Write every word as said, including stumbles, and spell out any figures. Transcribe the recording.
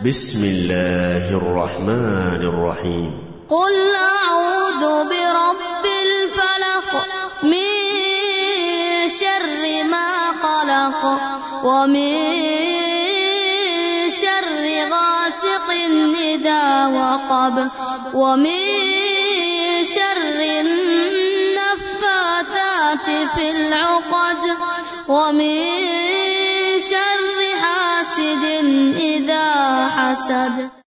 बिस्मिल्लाहिर्रहमानिर्रहीम। कुल अऊज़ु बिरब्बिल फलक मिन शर्रि मा खलक व मिन शर्रि गासिकिन इज़ा वक़ब व मिन शर्रि नफ़्फ़ाथाति फिल उक़द व मिन शर्रि हासिदिन इज़ा हसद।